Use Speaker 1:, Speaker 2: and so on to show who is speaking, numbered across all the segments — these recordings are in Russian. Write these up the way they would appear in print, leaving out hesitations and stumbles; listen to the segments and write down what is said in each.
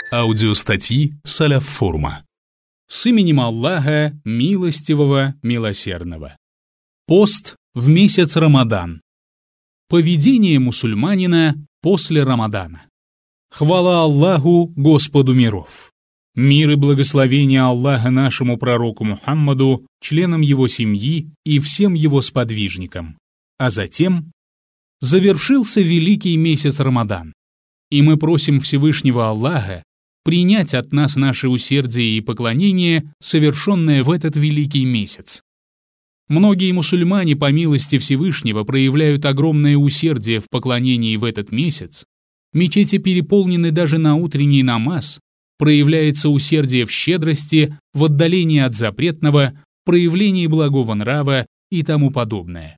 Speaker 1: Аудиостатьи Салаф Форума. С именем Аллаха, милостивого, милосердного. Пост в месяц Рамадан. Поведение мусульманина после Рамадана. Хвала Аллаху, Господу миров. Мир и благословение Аллаха нашему пророку Мухаммаду, членам его семьи и всем его сподвижникам. А затем завершился великий месяц Рамадан. И мы просим Всевышнего Аллаха принять от нас наше усердие и поклонение, совершенное в этот великий месяц. Многие мусульмане, по милости Всевышнего, проявляют огромное усердие в поклонении в этот месяц. Мечети переполнены даже на утренний намаз, проявляется усердие в щедрости, в отдалении от запретного, проявлении благого нрава и тому подобное.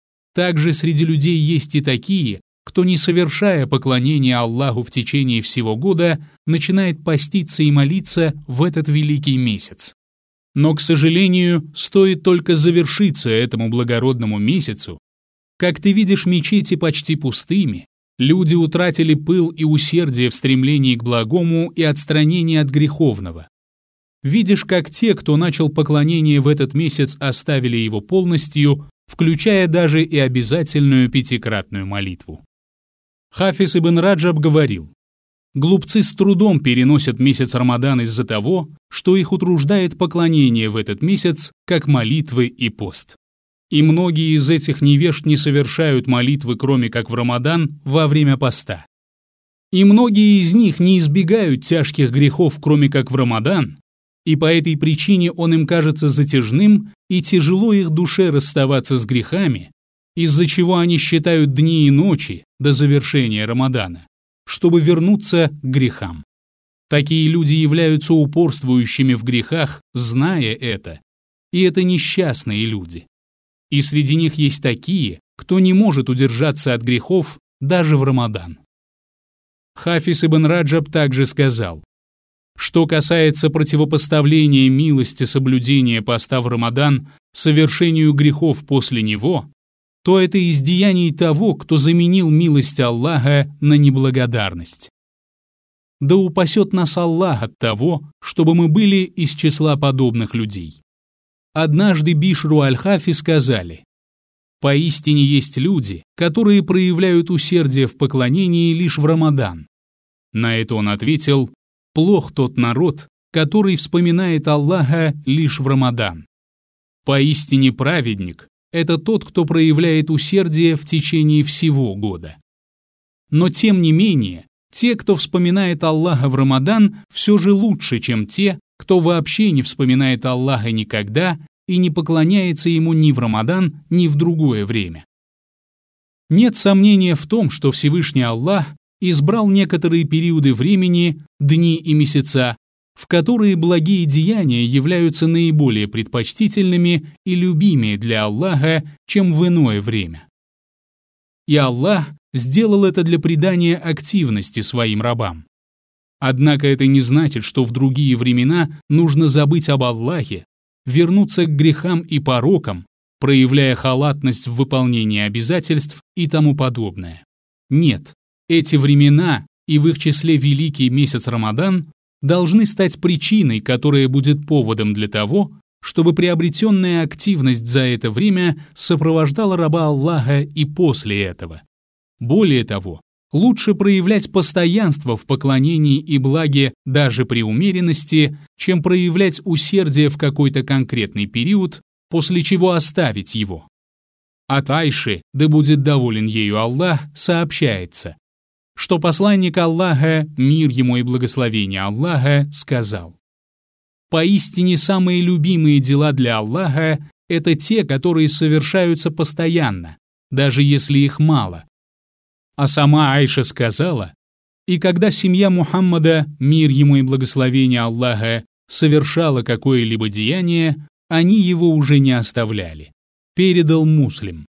Speaker 1: Также среди людей есть и такие, кто, не совершая поклонения Аллаху в течение всего года, начинает поститься и молиться в этот великий месяц. Но, к сожалению, стоит только завершиться этому благородному месяцу, как ты видишь мечети почти пустыми, люди утратили пыл и усердие в стремлении к благому и отстранении от греховного. Видишь, как те, кто начал поклонение в этот месяц, оставили его полностью, включая даже и обязательную пятикратную молитву. Хафиз ибн Раджаб говорил: «Глупцы с трудом переносят месяц Рамадан из-за того, что их утруждает поклонение в этот месяц, как молитвы и пост. И многие из этих невежд не совершают молитвы, кроме как в Рамадан, во время поста. И многие из них не избегают тяжких грехов, кроме как в Рамадан, и по этой причине он им кажется затяжным, и тяжело их душе расставаться с грехами, из-за чего они считают дни и ночи до завершения Рамадана, чтобы вернуться к грехам. Такие люди являются упорствующими в грехах, зная это, и это несчастные люди. И среди них есть такие, кто не может удержаться от грехов даже в Рамадан». Хафиз ибн Раджаб также сказал: «Что касается противопоставления милости соблюдения поста в Рамадан совершению грехов после него, то это из деяний того, кто заменил милость Аллаха на неблагодарность. Да упасет нас Аллах от того, чтобы мы были из числа подобных людей». Однажды Бишру аль-Хафи сказали: «Поистине есть люди, которые проявляют усердие в поклонении лишь в Рамадан». На это он ответил: «Плох тот народ, который вспоминает Аллаха лишь в Рамадан. Поистине праведник — это тот, кто проявляет усердие в течение всего года». Но тем не менее, те, кто вспоминает Аллаха в Рамадан, все же лучше, чем те, кто вообще не вспоминает Аллаха никогда и не поклоняется Ему ни в Рамадан, ни в другое время. Нет сомнения в том, что Всевышний Аллах избрал некоторые периоды времени, дни и месяца, в которые благие деяния являются наиболее предпочтительными и любимее для Аллаха, чем в иное время. И Аллах сделал это для придания активности своим рабам. Однако это не значит, что в другие времена нужно забыть об Аллахе, вернуться к грехам и порокам, проявляя халатность в выполнении обязательств и тому подобное. Нет, эти времена, и в их числе великий месяц Рамадан, должны стать причиной, которая будет поводом для того, чтобы приобретенная активность за это время сопровождала раба Аллаха и после этого. Более того, лучше проявлять постоянство в поклонении и благе даже при умеренности, чем проявлять усердие в какой-то конкретный период, после чего оставить его. От Айши, да будет доволен ею Аллах, сообщается, что посланник Аллаха, мир ему и благословение Аллаха, сказал: «Поистине самые любимые дела для Аллаха — это те, которые совершаются постоянно, даже если их мало». А сама Айша сказала: «И когда семья Мухаммада, мир ему и благословение Аллаха, совершала какое-либо деяние, они его уже не оставляли». Передал Муслим.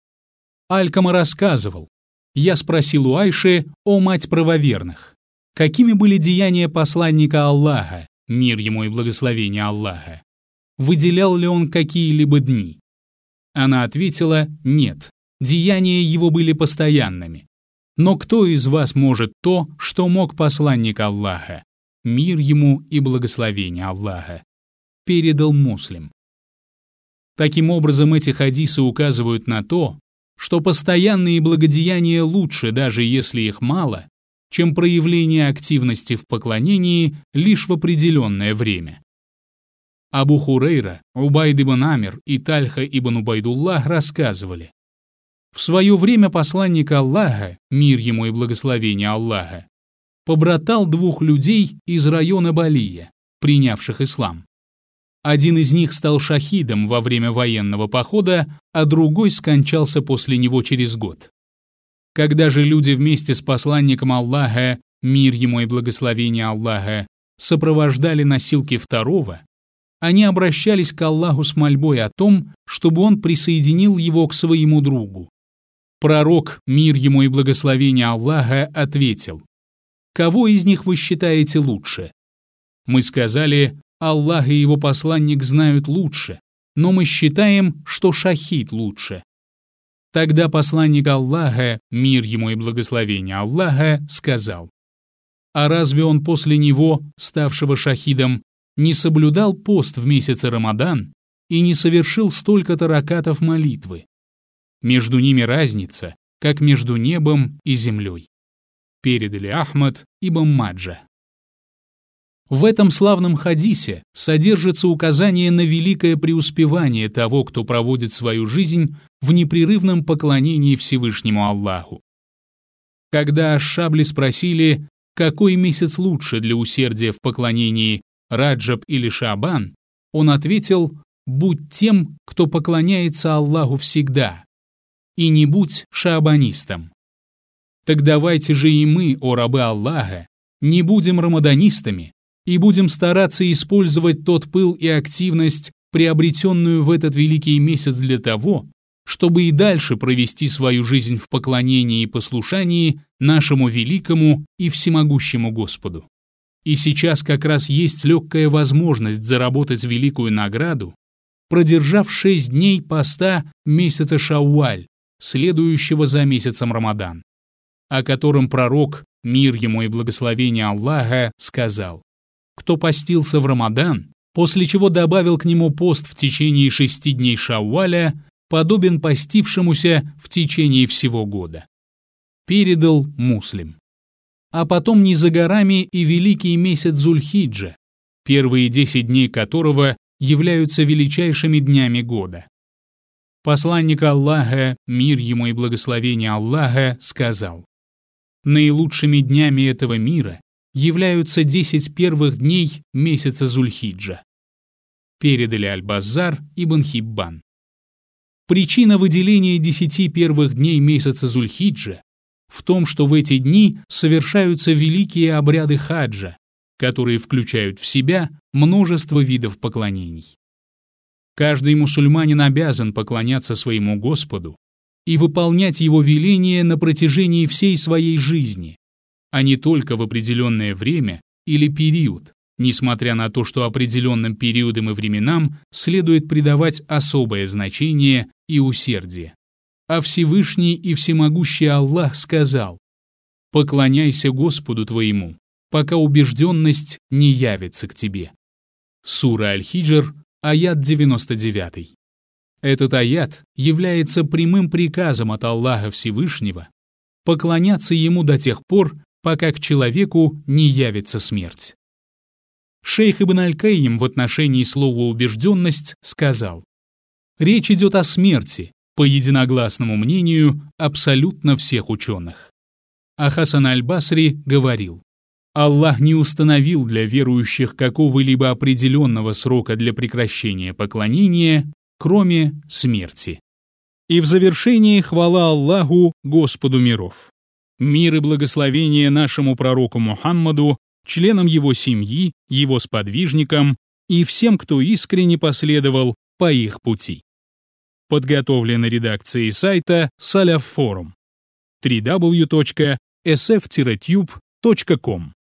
Speaker 1: Алькама рассказывал: «Я спросил у Айши, о мать правоверных, какими были деяния посланника Аллаха, мир ему и благословение Аллаха? Выделял ли он какие-либо дни?» Она ответила: «Нет, деяния его были постоянными. Но кто из вас может то, что мог посланник Аллаха? мир ему и благословение Аллаха, передал Муслим. Таким образом, эти хадисы указывают на то, что постоянные благодеяния лучше, даже если их мало, чем проявление активности в поклонении лишь в определенное время. Абу Хурейра, Убайд ибн Амир и Тальха ибн Убайдуллах рассказывали: в свое время посланник Аллаха, мир ему и благословение Аллаха, побратал двух людей из района Балия, принявших ислам. Один из них стал шахидом во время военного похода, а другой скончался после него через год. Когда же люди вместе с посланником Аллаха, мир ему и благословение Аллаха, сопровождали носилки второго, они обращались к Аллаху с мольбой о том, чтобы он присоединил его к своему другу. Пророк, мир ему и благословение Аллаха, ответил: «Кого из них вы считаете лучше?» Мы сказали: «Аллах и его посланник знают лучше, но мы считаем, что шахид лучше». Тогда посланник Аллаха, мир ему и благословение Аллаха, сказал: «А разве он после него, ставшего шахидом, не соблюдал пост в месяце Рамадан и не совершил столько-то ракатов молитвы? Между ними разница, как между небом и землей». Передали Ахмад ибн Маджа. В этом славном хадисе содержится указание на великое преуспевание того, кто проводит свою жизнь в непрерывном поклонении Всевышнему Аллаху. Когда Аш-Шабли спросили, какой месяц лучше для усердия в поклонении, Раджаб или Шаабан, он ответил: «Будь тем, кто поклоняется Аллаху всегда, и не будь шаабанистом». Так давайте же и мы, о рабы Аллаха, не будем рамаданистами и будем стараться использовать тот пыл и активность, приобретенную в этот великий месяц для того, чтобы и дальше провести свою жизнь в поклонении и послушании нашему великому и всемогущему Господу. И сейчас как раз есть легкая возможность заработать великую награду, продержав 6 дней поста месяца Шауаль, следующего за месяцем Рамадан, о котором пророк, мир ему и благословение Аллаха, сказал: «Кто постился в Рамадан, после чего добавил к нему пост в течение 6 дней Шауаля, подобен постившемуся в течение всего года». Передал Муслим. А потом не за горами и великий месяц Зуль-Хиджа, первые 10 дней которого являются величайшими днями года. Посланник Аллаха, мир ему и благословение Аллаха, сказал: «Наилучшими днями этого мира являются 10 первых дней месяца Зуль-Хиджа». Передали Аль-Баззар ибн Хиббан. Причина выделения 10 первых дней месяца Зуль-Хиджа в том, что в эти дни совершаются великие обряды хаджа, которые включают в себя множество видов поклонений. Каждый мусульманин обязан поклоняться своему Господу и выполнять его веления на протяжении всей своей жизни, а не только в определенное время или период, несмотря на то, что определенным периодам и временам следует придавать особое значение и усердие. А Всевышний и Всемогущий Аллах сказал: «Поклоняйся Господу твоему, пока убежденность не явится к тебе». Сура Аль-Хиджр, аят 99. Этот аят является прямым приказом от Аллаха Всевышнего поклоняться Ему до тех пор, пока к человеку не явится смерть. Шейх Ибн Аль-Кайим в отношении слова «убежденность» сказал: «Речь идет о смерти, по единогласному мнению абсолютно всех ученых». А Хасан Аль-Басри говорил: «Аллах не установил для верующих какого-либо определенного срока для прекращения поклонения, кроме смерти». И в завершении хвала Аллаху, Господу миров. Мир и благословение нашему пророку Мухаммаду, членам его семьи, его сподвижникам и всем, кто искренне последовал по их пути. Подготовлено редакцией сайта Salaf Forum. www.sf-tube.com